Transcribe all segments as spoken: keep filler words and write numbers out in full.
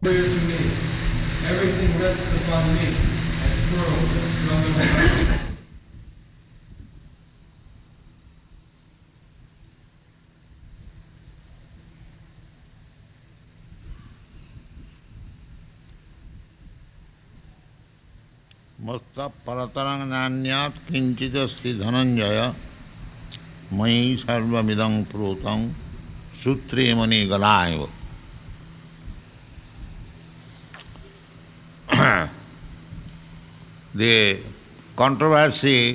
Clear to me. Everything rests upon me as pearls that strung on the ground. मत्त परतरं नान्यात् किंचिदस्ति धनंजय मयि सर्वमिदं प्रोतं सूत्रे मणिगणाइव. The controversy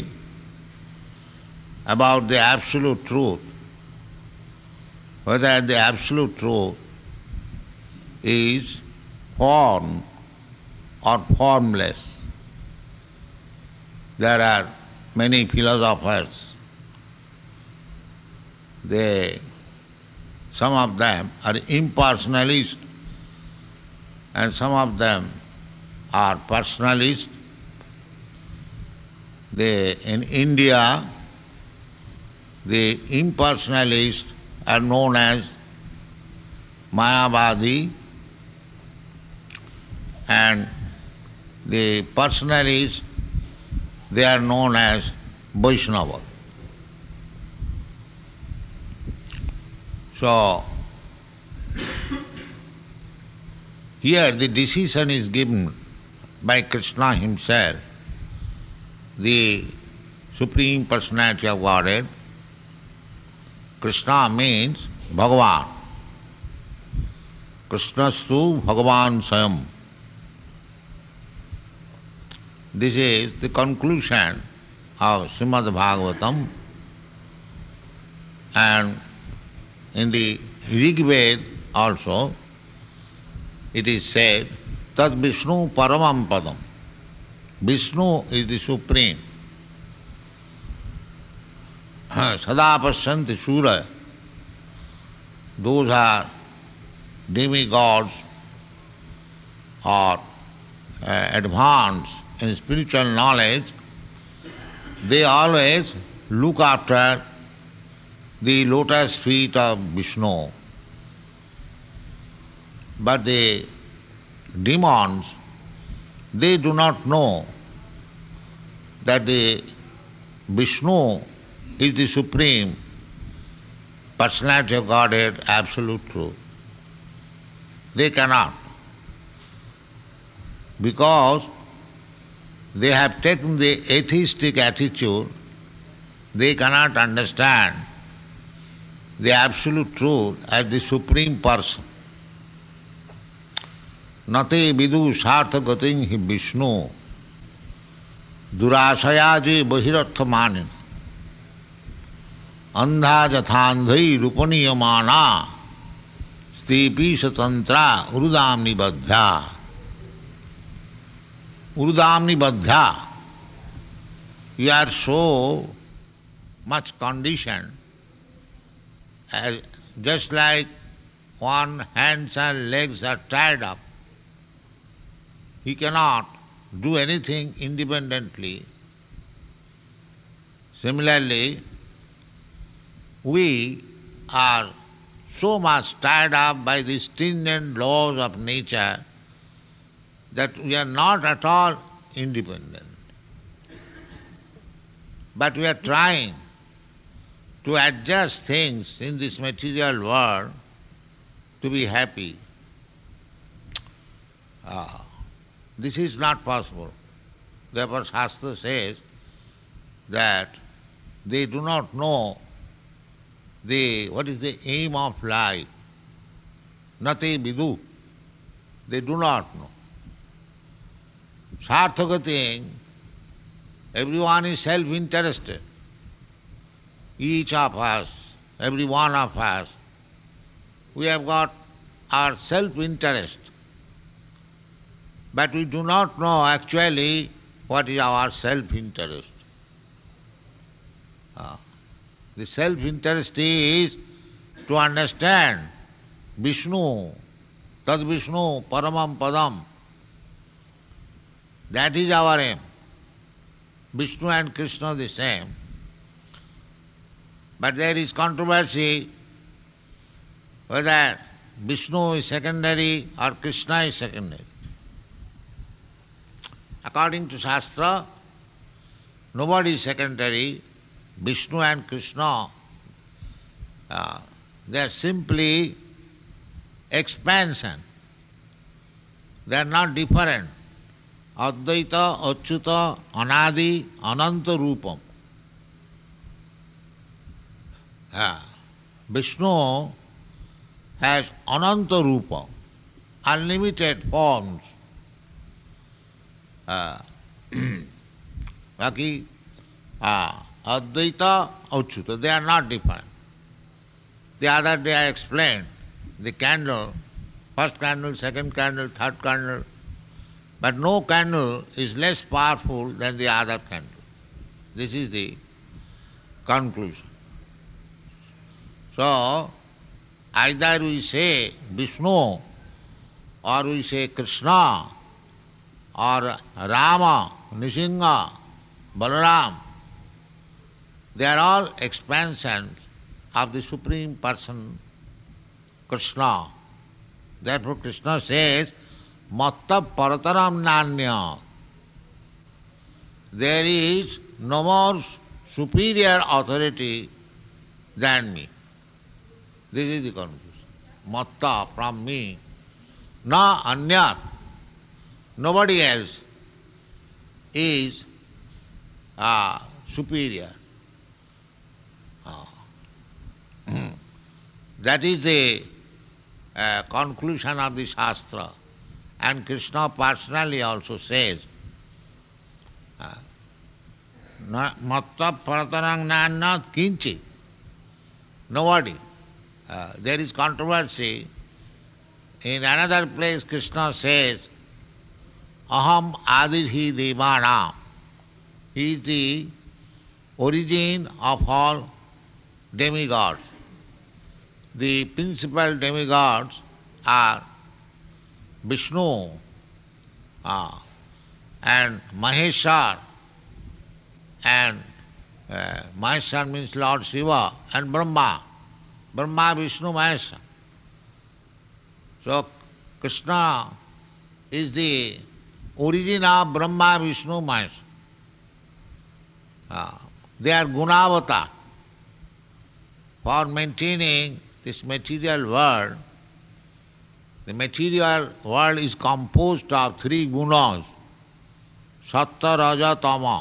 about the absolute truth, whether the absolute truth is form or formless. There are many philosophers. They, some of them are impersonalists and some of them are personalists. They, in India, the impersonalists are known as Mayavadi and the personalists, they are known as Vaishnava. So, here the decision is given by Krishna himself, the Supreme Personality of Godhead. Krishna means Bhagavan. Krishnastu Bhagavan Swayam. This is the conclusion of Srimad Bhagavatam, and in the Rig Veda also it is said, Tad Vishnu Paramam Padam. Vishnu is the Supreme. Sada Pasyanti Suraya. Those are demigods or uh, advanced in spiritual knowledge. They always look after the lotus feet of Vishnu. But the demons, they do not know that the Vishnu is the Supreme Personality of Godhead, Absolute Truth. They cannot. Because they have taken the atheistic attitude, they cannot understand the Absolute Truth as the Supreme Person. Nate vidu sartha gating hi Vishnu durashayaji bahiratha manin andha jathandhai rupaniyamana stepi satantra urudamni badhya. Urudamni badhya. You are so much conditioned, as just like one hands and legs are tied up. He cannot do anything independently. Similarly, we are so much tied up by the stringent laws of nature that we are not at all independent. But we are trying to adjust things in this material world to be happy. Ah. This is not possible. Therefore Shastra says that they do not know the what is the aim of life. Nate vidu. They do not know. Sarthagating, everyone is self-interested. Each of us, every one of us, we have got our self-interest. But we do not know actually what is our self-interest. Ah. The self-interest is to understand Vishnu, Tad Vishnu, Paramam Padam. That is our aim. Vishnu and Krishna the same. But there is controversy whether Vishnu is secondary or Krishna is secondary. According to Shastra, nobody is secondary. Vishnu and Krishna, uh, they are simply expansion. They are not different. Advaita, Achyuta, Anadi, Ananta Rupam. Uh, Vishnu has Ananta Rupa, unlimited forms. Uh, Baki, uh, Advaita, Achyuta, they are not different. The other day I explained the candle, first candle, second candle, third candle, but no candle is less powerful than the other candle. This is the conclusion. So, either we say Vishnu, or we say Krishna, or Rama, Nishinga, Balaram, they are all expansions of the Supreme Person, Krishna. Therefore Krishna says, Matta Parataram Nanya. There is no more superior authority than me. This is the conclusion. Matta, from me, na anyat. Nobody else is uh, superior. Uh, that is the uh, conclusion of the Shastra. And Krishna personally also says, uh, Matta Paratarang Nana Kinchit. Nobody. Uh, there is controversy. In another place Krishna says, Aham Adidhi Devana. He is the origin of all demigods. The principal demigods are Vishnu uh, and Maheshwar, and uh, Maheshwar means Lord Shiva, and Brahma. Brahma, Vishnu, Maheshwar. So Krishna is the origin of Brahma, Vishnu, Maheshwar. Uh, they are Gunavata. For maintaining this material world, the material world is composed of three gunas, Sattva, Raja, Tama.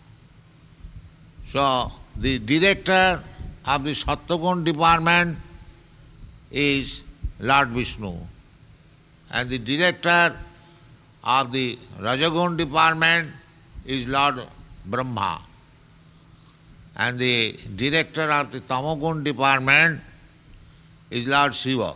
So the director of the Sattva department is Lord Vishnu, and the director of the Rajagun department is Lord Brahma, and the director of the Tamagun department is Lord Shiva.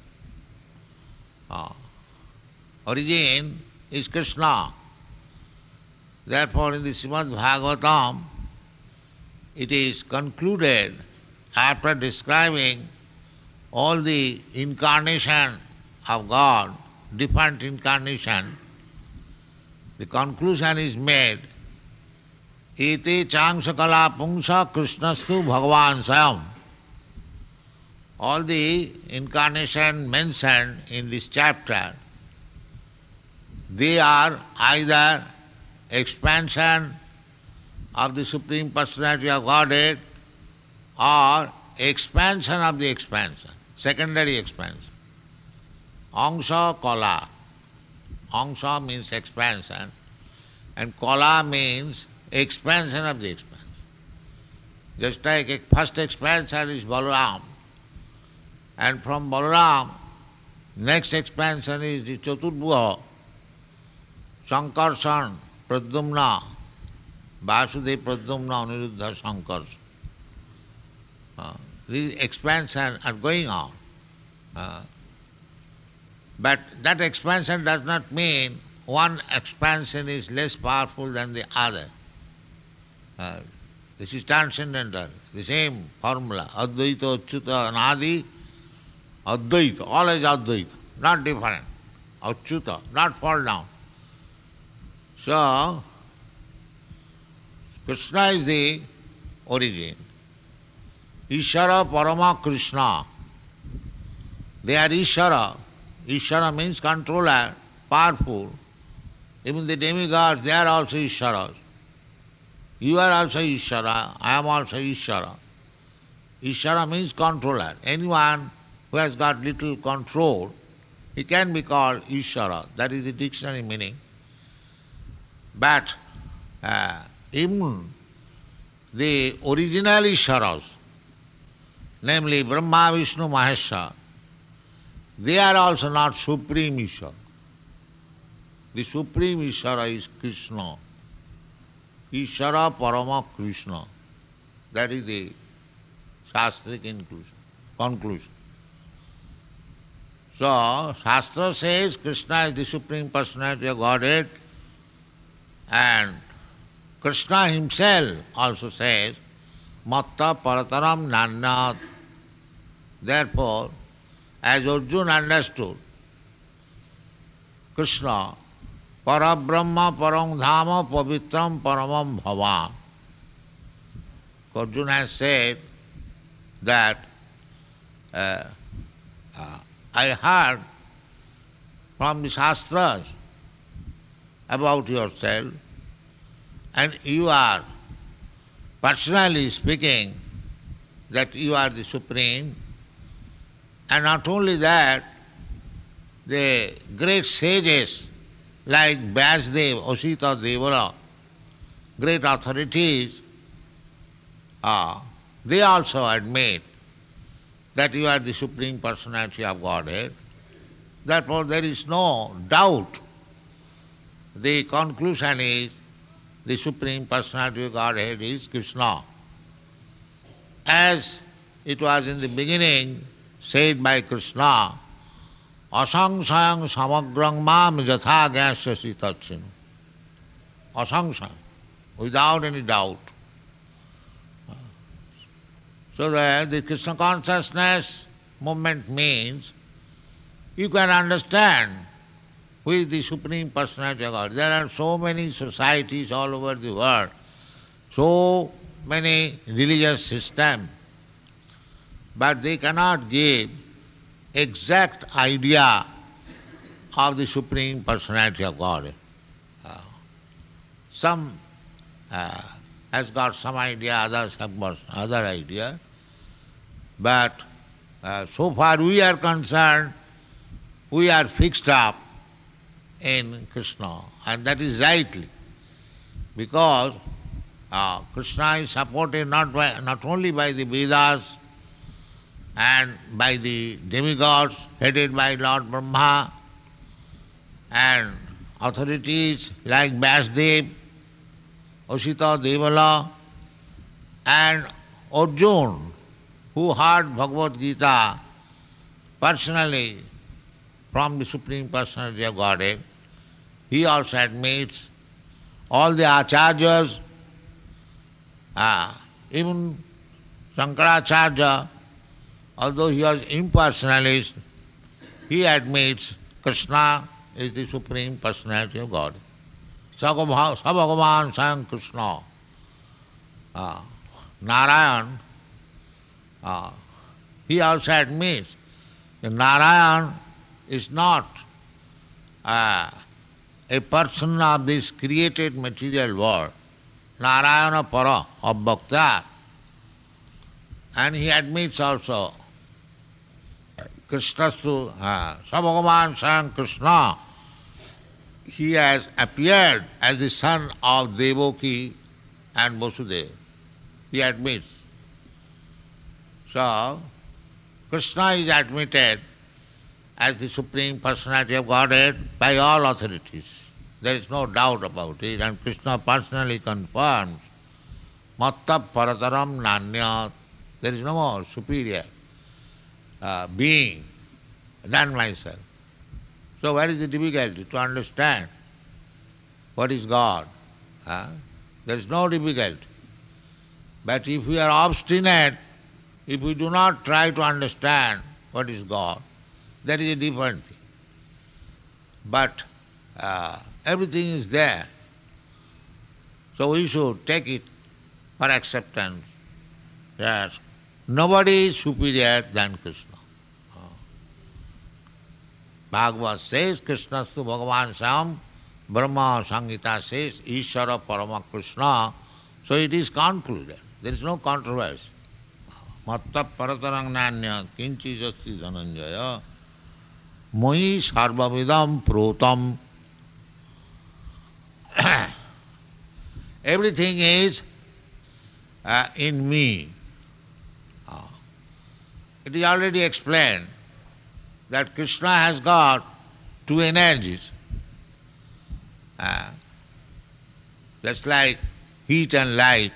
Uh, origin is Krishna. Therefore in the Srimad Bhagavatam it is concluded, after describing all the incarnation of God, different incarnation, the conclusion is made, Ete changsakala pungsa krishnastu bhagavan sayam. All the incarnation mentioned in this chapter, they are either expansion of the Supreme Personality of Godhead or expansion of the expansion, secondary expansion. Angsha Kala. Angsha means expansion, and Kala means expansion of the expansion. Just like a first expansion is Balaram, and from Balaram, next expansion is the Chaturbhuja, Sankarshan, Pradyumna, Vasudeva, Pradyumna, Aniruddha, Sankarshan. Uh, these expansions are going on. Uh, but that expansion does not mean one expansion is less powerful than the other. Uh, this is transcendental, the same formula. Advaita, Achyuta, Anadi, Advaita, always Advaita, not different. Achyuta, not fall down. So, Krishna is the origin. Ishvara Parama Krishna. They are Ishvara. Ishvara means controller, powerful. Even the demigods, they are also Ishvaras. You are also Ishvara, I am also Ishvara. Ishvara means controller. Anyone who has got little control, he can be called Ishvara. That is the dictionary meaning. But uh, even the original Ishvaras, namely Brahma, Vishnu, Maheshwar, they are also not Supreme Ishvara. The Supreme Ishvara is Krishna. Ishvara Parama Krishna. That is the Shastric inclusion, conclusion. So, Shastra says Krishna is the Supreme Personality of Godhead, and Krishna himself also says, Matta Parataram Nanyat. Therefore, as Arjuna understood, Krishna, Parabrahma Parang Dhama Pavitram Paramam Bhavan. Arjuna has said that uh, uh, I heard from the Shastras about yourself, and you are personally speaking that you are the Supreme, and not only that, the great sages like Vyasdev, Asita Devara, great authorities, uh, they also admit that you are the Supreme Personality of Godhead. Therefore, there is no doubt. The conclusion is the Supreme Personality of Godhead is Krishna. As it was in the beginning said by Krishna, Asangsayang samagrang mam jatha gyasya tatsin. Asangsayang, without any doubt. So that the Krishna consciousness movement means you can understand who is the Supreme Personality of God. There are so many societies all over the world, so many religious systems, but they cannot give exact idea of the Supreme Personality of God. Uh, some uh, has got some idea, others have got other idea, but uh, so far we are concerned, we are fixed up in Krishna, and that is rightly, because uh, Krishna is supported not by, not only by the Vedas and by the demigods headed by Lord Brahma and authorities like Vyasdev, Asita Devala, and Arjuna, who heard Bhagavad Gita personally from the Supreme Personality of Godhead. He also admits all the acharyas, uh, even Shankaracharya, although he was impersonalist, he admits Krishna is the Supreme Personality of God. Sabhagavan Sayam Krishna. Uh, Narayan, uh, he also admits that Narayan is not uh, a person of this created material world. Narayana Para of Bhakta. And he admits also Krishnastu, uh, Sabhagavan Sayam Krishna. He has appeared as the son of Devaki and Vasudeva. He admits. So, Krishna is admitted as the Supreme Personality of Godhead by all authorities. There is no doubt about it, and Krishna personally confirms, Matta Parataram Nanyat. There is no more superior uh, being than myself. So where is the difficulty to understand what is God? Huh? There is no difficulty. But if we are obstinate, if we do not try to understand what is God, that is a different thing. But uh, everything is there. So we should take it for acceptance. Yes, nobody is superior than Krishna. Bhagavad says, Krishnastu Bhagavan Sam, Brahma Sangita says, Ishvara Parama Krishna. So it is concluded. There is no controversy. Matta Paratarang Nanya Kinchi Jasti Dhananjaya Moi Sarvavidam Protam. Everything is uh, in me. Uh, it is already explained that Krishna has got two energies. Uh, just like heat and light,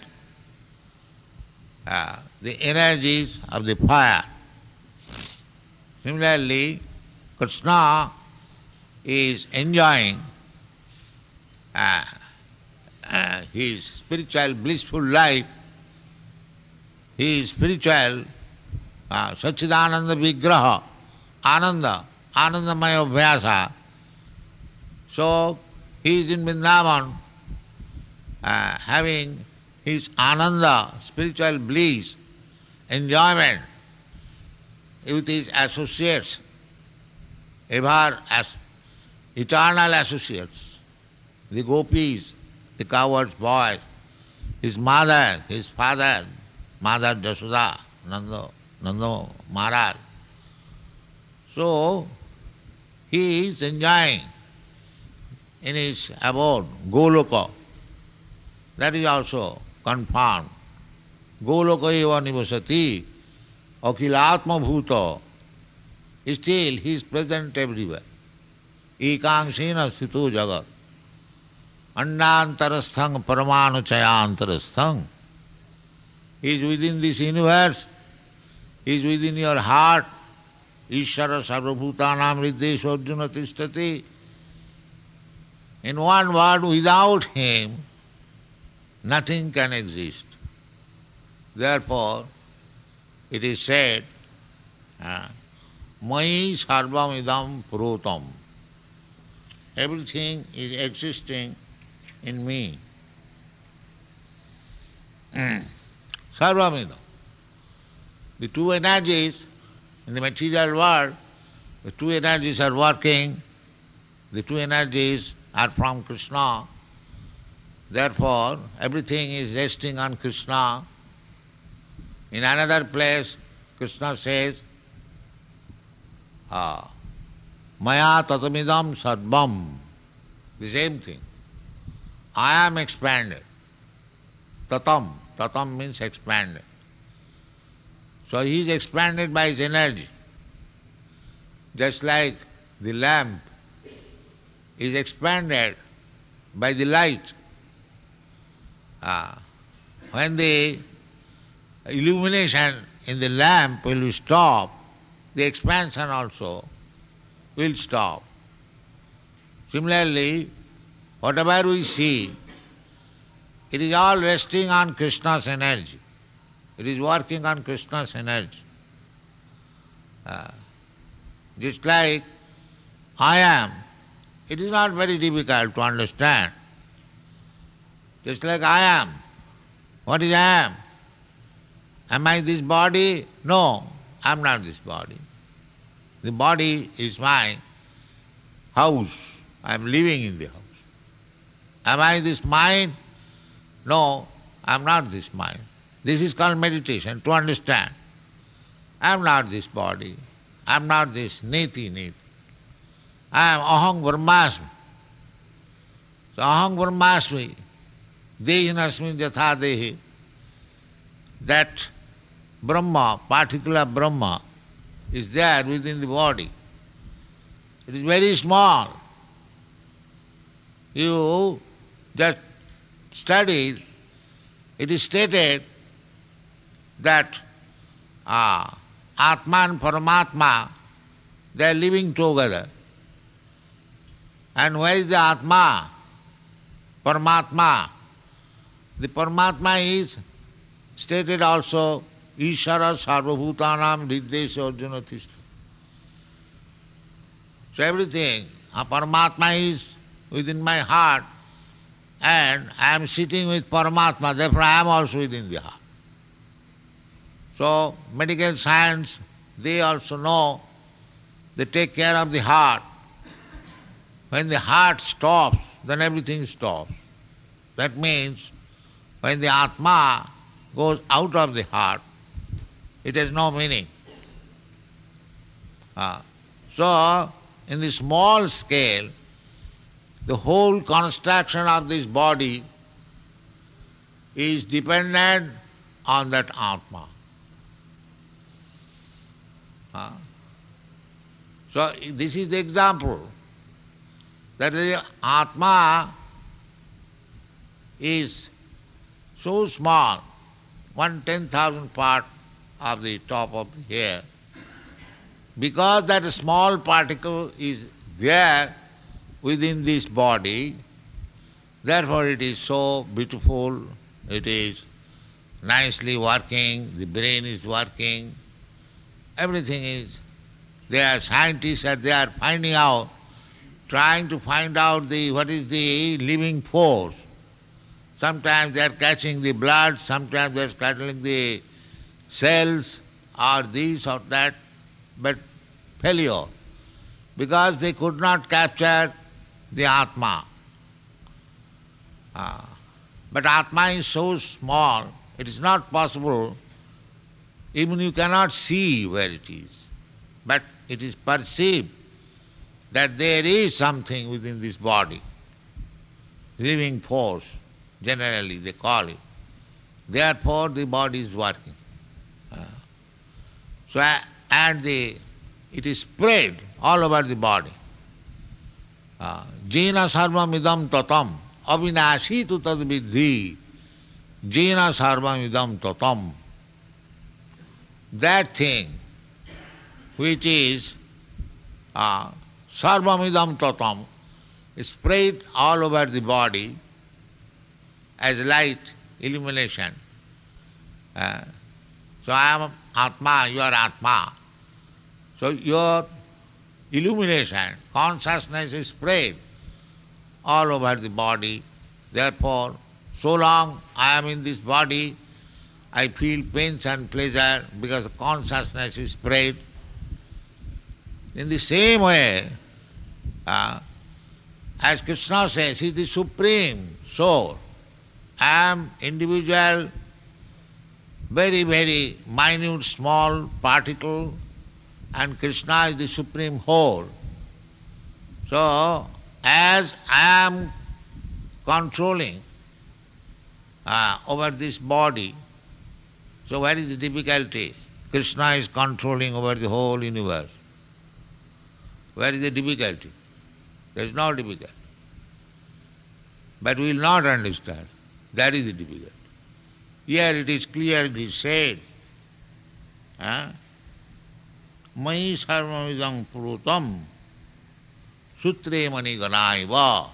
uh, the energies of the fire. Similarly, Krishna is enjoying uh, uh, his spiritual blissful life, his spiritual uh, Sachidananda Vigraha, Ananda, Anandamaya Vyasa. So he is in Vrindavan uh, having his Ananda, spiritual bliss, enjoyment with his associates, ever as eternal associates, the gopis, the cowherd's boys, his mother, his father, Mother Jashoda, Nanda, Nanda Maharaj. So he is enjoying in his abode, Goloka. That is also confirmed. Goloka eva nivasati, akilatma bhuta. Still he is present everywhere. Ekangsena sthito jagat. Andantarasthang paramanu chayantarasthang. He is within this universe. He is within your heart. Ishvara sarvabhutanam riddesha arjuna tishtati. In one word, without him, nothing can exist. Therefore, it is said, uh, Mai sarvam idam purotam. Everything is existing in me. Sarvam idam. The two energies in the material world, the two energies are working, the two energies are from Krishna. Therefore, everything is resting on Krishna. In another place, Krishna says, ah, Maya tatamidam sarvam. The same thing. I am expanded. Tatam. Tatam means expanded. So he is expanded by his energy. Just like the lamp is expanded by the light. Ah, when the illumination in the lamp will stop, the expansion also will stop. Similarly, whatever we see, it is all resting on Krishna's energy. It is working on Krishna's energy. Uh, just like I am, it is not very difficult to understand. Just like I am. What is I am? Am I this body? No, I am not this body. The body is my house. I am living in the house. Am I this mind? No, I am not this mind. This is called meditation, to understand. I am not this body. I am not this neti neti. I am aham brahmasmi. So aham brahmasmi, dehinasmi jatha dehi. That Brahma, particular Brahma, is there within the body. It is very small. You just study, it is stated that ah, Atma and Paramatma, they are living together. And where is the Atma? Paramatma. The Paramatma is stated also, Ishvara sarvabhutanam riddesha arjuna tishta. So everything, a Paramatma is within my heart, and I am sitting with Paramatma, therefore I am also within the heart. So medical science, they also know they take care of the heart. When the heart stops, then everything stops. That means when the Atma goes out of the heart, it has no meaning. Uh, so, in the small scale, the whole construction of this body is dependent on that Atma. Uh, so, this is the example that the Atma is so small, one ten thousand part of the top of the hair. Because that small particle is there within this body, therefore it is so beautiful, it is nicely working, the brain is working, everything is there. Scientists are there finding out, trying to find out the what is the living force. Sometimes they are catching the blood, sometimes they are catching the cells or this or that, but failure, because they could not capture the Atma. Uh, but Atma is so small, it is not possible, even you cannot see where it is, but it is perceived that there is something within this body, living force, generally they call it. Therefore the body is working. Uh, so, uh, and the, it is spread all over the body. Jena sarvam idam tatam avinashi tu tad vidhi. Jena sarvam idam tatam. That thing which is uh, sarvam idam tatam is spread all over the body as light, illumination. Uh, so I am Atma, you are Atma. So your illumination, consciousness is spread all over the body. Therefore, so long I am in this body, I feel pains and pleasure because consciousness is spread. In the same way, uh, as Krishna says, he is the supreme soul. I am individual, very, very minute, small particle, and Krishna is the supreme whole. So, as I am controlling uh, over this body, so where is the difficulty? Krishna is controlling over the whole universe. Where is the difficulty? There is no difficulty. But we will not understand. That is the difficulty. Here it is clearly said, huh? Mai sarvamidam purutam sutre mani ganaiva.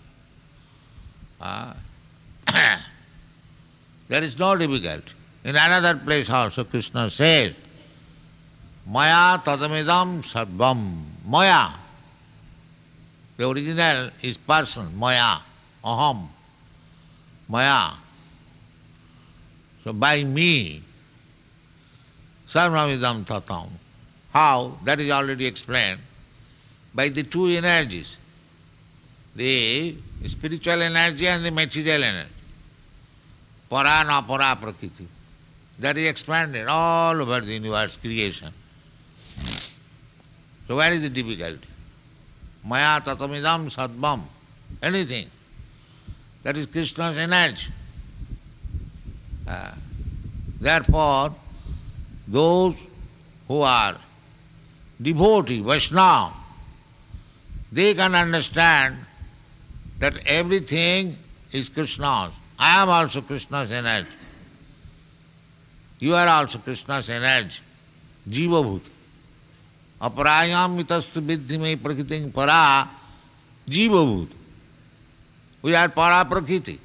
There is no difficulty. In another place also Krishna says, Maya tadamidam sarvam. Maya. The original is person, Maya, aham. Maya. So by me, sarvamidam tatam. How? That is already explained. By the two energies, the spiritual energy and the material energy. Para na para prakriti. That is expanded all over the universe creation. So where is the difficulty? Maya tatamidam sadvam. Anything. That is Krishna's energy. Uh, therefore, those who are devotee, Vaishnava, they can understand that everything is Krishna's. I am also Krishna's energy. You are also Krishna's energy. Jiva bhuta. Aparayam mitastu viddhime prakriting para jiva bhuta. We are para prakriti.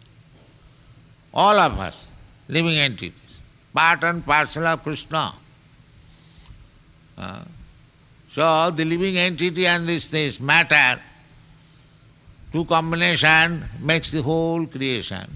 All of us, living entities, part and parcel of Krishna. Uh, so the living entity and this, this matter, two combination makes the whole creation.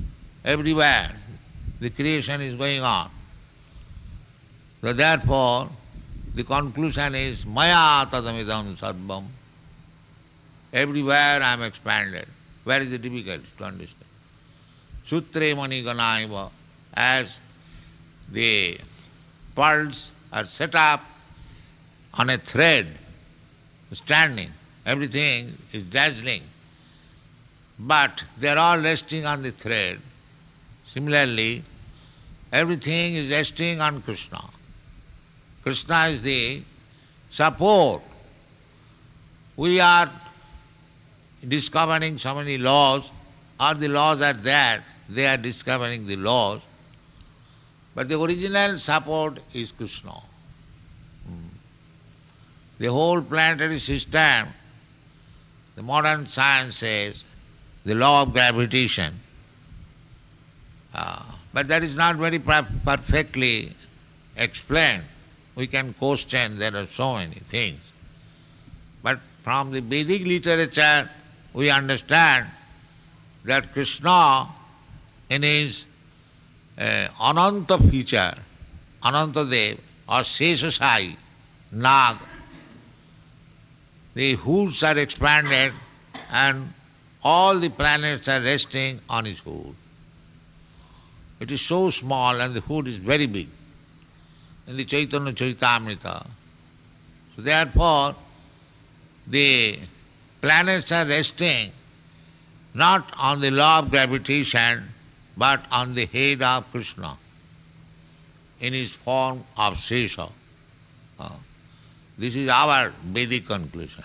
Everywhere the creation is going on. So therefore, the conclusion is Maya tadamidam sarvam. Everywhere I am expanded. Where is the difficulty to understand? Sutre mani ganaiva, as the pearls are set up on a thread, standing, everything is dazzling, but they are all resting on the thread. Similarly, everything is resting on Krishna. Krishna is the support. We are discovering so many laws, or the laws are there, they are discovering the laws, but the original support is Krishna. Hmm. The whole planetary system, the modern science says, the law of gravitation, uh, but that is not very per- perfectly explained. We can question, there are so many things. But from the Vedic literature, we understand that Krishna, in his uh, Ananta feature, Anantadev or Seshasai, Nag, the hoods are expanded and all the planets are resting on his hood. It is so small and the hood is very big in the Chaitanya Charitamrita. So therefore, the planets are resting not on the law of gravitation, but on the head of Krishna in his form of Sesha. Uh, this is our Vedic conclusion.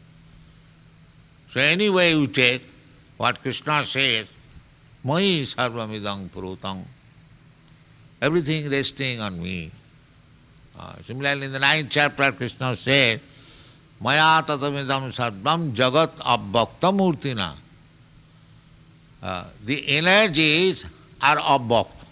So any way you take, what Krishna says, Mai sarvamidang purutang, everything resting on me. Uh, similarly, in the ninth chapter, Krishna says, Maya tatamidam sarvam jagat abbhakta murtina. Uh, the energies are abbhakta.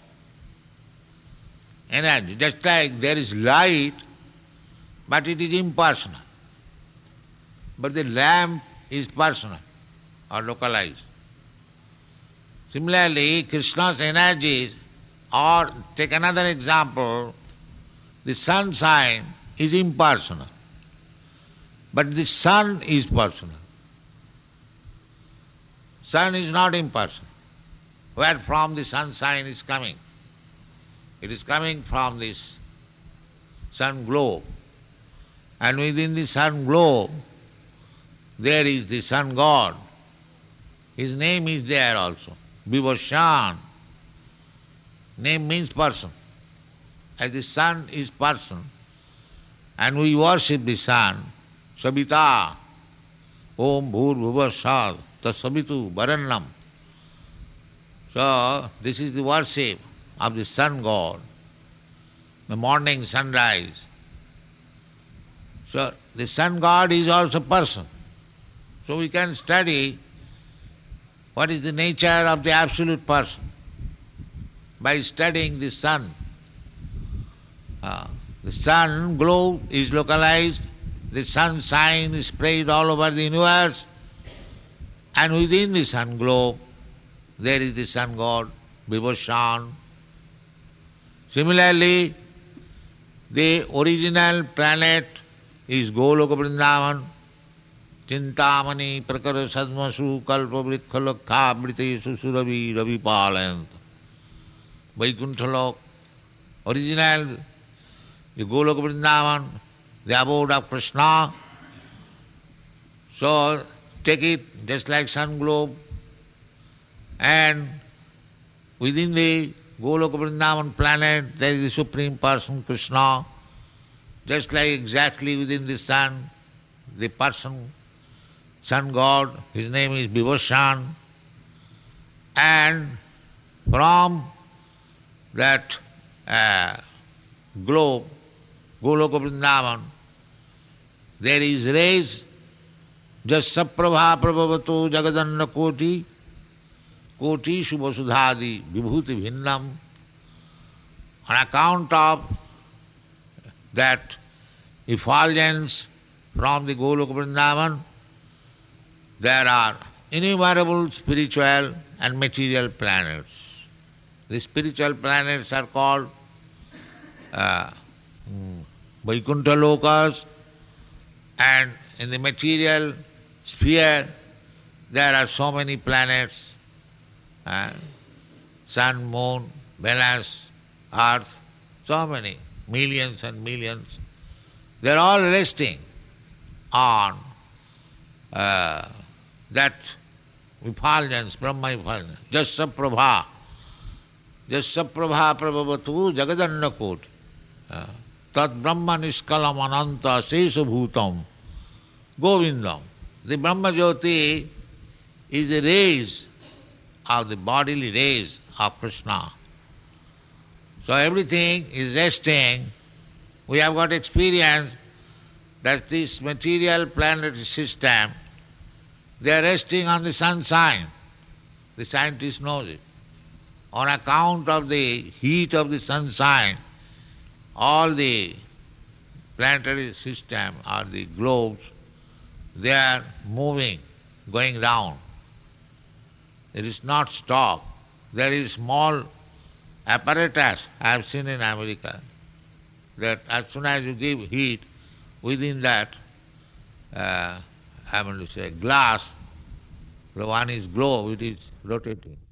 Energy, just like there is light, but it is impersonal. But the lamp is personal or localized. Similarly, Krishna's energies, or take another example, the sunshine is impersonal, but the sun is personal. Sun is not impersonal. Where from the sunshine is coming? It is coming from this sun globe. And within the sun globe, there is the sun god. His name is there also, Vibhushan. Name means person. As the sun is person, and we worship the sun, Sabita, Om Bhur Bhuvasad, Tasabitu Varannam. So, this is the worship of the sun god, the morning sunrise. So, the sun god is also person. So, we can study what is the nature of the absolute person by studying the sun. Uh, the sun globe is localized, the sunshine is spread all over the universe, and within the sun globe there is the sun god, Vibhushan. Similarly, the original planet is Goloka Vrindavan, Chintamani Prakara Sadmasu Kalpa Vrikhalakha Britesu Suravi Ravi Palayant. Vaikunthalok, original, the Goloka Vrindavan, the abode of Krishna. So take it just like sun globe, and within the Goloka Vrindavan planet there is the Supreme Person Krishna. Just like exactly within the sun, the person, sun god, his name is Vibhushan. And from that uh, globe, Goloka Vrindavan, there is rays, Jasaprabha Prabhavato Jagadanna Koti, Koti Shubhasudhadi Vibhuti Bhinnam. On account of that effulgence from the Goloka Vrindavan, there are innumerable spiritual and material planets. The spiritual planets are called uh, Vaikuntha lokas, and in the material sphere there are so many planets, uh, sun, moon, Venus, earth, so many, millions and millions. They are all resting on uh, that effulgence, Brahma effulgence, Jasya Prabha. Jasya Prabha Prabhavatu Jagadannakut. Tad Brahma Niskalam Ananta Sesha Bhutam Govindam. The Brahma Jyoti is the rays of the bodily rays of Krishna. So everything is resting. We have got experience that this material planetary system, they are resting on the sunshine. The scientist knows it. On account of the heat of the sunshine, all the planetary system or the globes, they are moving, going round. It is not stop. There is small apparatus I have seen in America that as soon as you give heat, within that, uh, I am going to say glass, the one is globe, it is rotating.